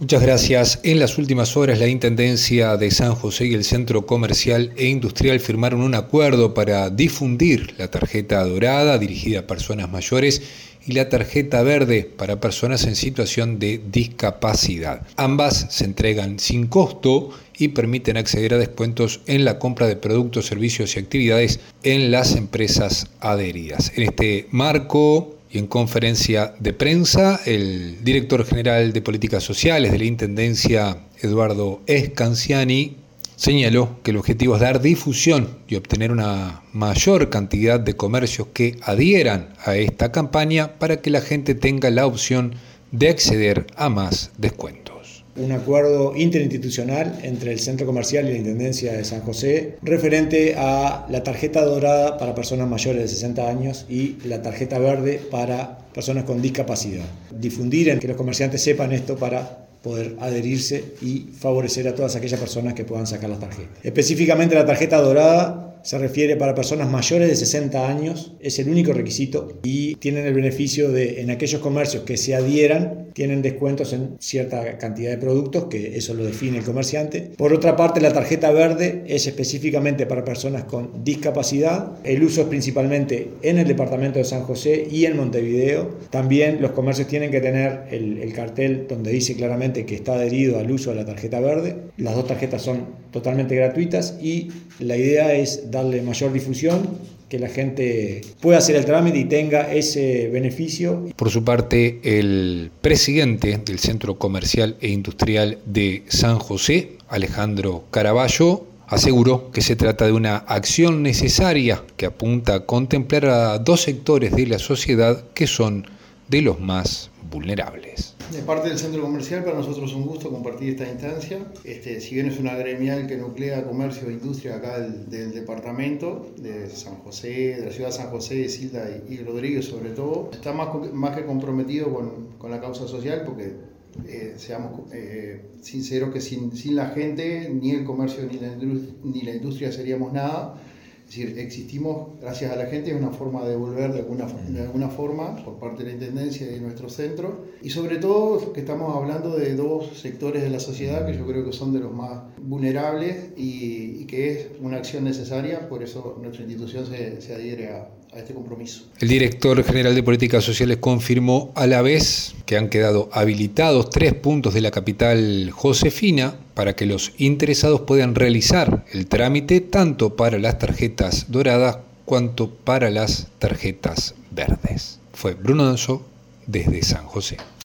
Muchas gracias. En las últimas horas, la Intendencia de San José y el Centro Comercial e Industrial firmaron un acuerdo para difundir la tarjeta dorada dirigida a personas mayores y la tarjeta verde para personas en situación de discapacidad. Ambas se entregan sin costo y permiten acceder a descuentos en la compra de productos, servicios y actividades en las empresas adheridas. En este marco y en conferencia de prensa, el director general de Políticas Sociales de la Intendencia, Eduardo Escanciani, señaló que el objetivo es dar difusión y obtener una mayor cantidad de comercios que adhieran a esta campaña para que la gente tenga la opción de acceder a más descuentos. Un acuerdo interinstitucional entre el Centro Comercial y la Intendencia de San José referente a la tarjeta dorada para personas mayores de 60 años y la tarjeta verde para personas con discapacidad. Difundir en que los comerciantes sepan esto para poder adherirse y favorecer a todas aquellas personas que puedan sacar las tarjetas. Específicamente la tarjeta dorada se refiere para personas mayores de 60 años, es el único requisito y tienen el beneficio de, en aquellos comercios que se adhieran, tienen descuentos en cierta cantidad de productos, que eso lo define el comerciante. Por otra parte, la tarjeta verde es específicamente para personas con discapacidad. El uso es principalmente en el departamento de San José y en Montevideo. También los comercios tienen que tener el cartel donde dice claramente que está adherido al uso de la tarjeta verde. Las dos tarjetas son totalmente gratuitas y la idea es darle mayor difusión, que la gente pueda hacer el trámite y tenga ese beneficio. Por su parte, el presidente del Centro Comercial e Industrial de San José, Alejandro Caraballo, aseguró que se trata de una acción necesaria que apunta a contemplar a dos sectores de la sociedad que son de los más vulnerables. De parte del Centro Comercial, para nosotros es un gusto compartir esta instancia. Si bien es una gremial que nuclea comercio e industria acá del departamento de San José, de la ciudad de San José, de Silda y Rodríguez sobre todo, está más que comprometido con la causa social porque seamos sinceros que sin la gente ni el comercio ni la industria seríamos nada. Es decir, existimos gracias a la gente, es una forma de devolver de alguna forma por parte de la Intendencia y de nuestro centro, y sobre todo que estamos hablando de dos sectores de la sociedad que yo creo que son de los más vulnerables y que es una acción necesaria, por eso nuestra institución se adhiere a este compromiso. El director general de Políticas Sociales confirmó a la vez que han quedado habilitados 3 puntos de la capital josefina para que los interesados puedan realizar el trámite tanto para las tarjetas doradas cuanto para las tarjetas verdes. Fue Bruno Danzo desde San José.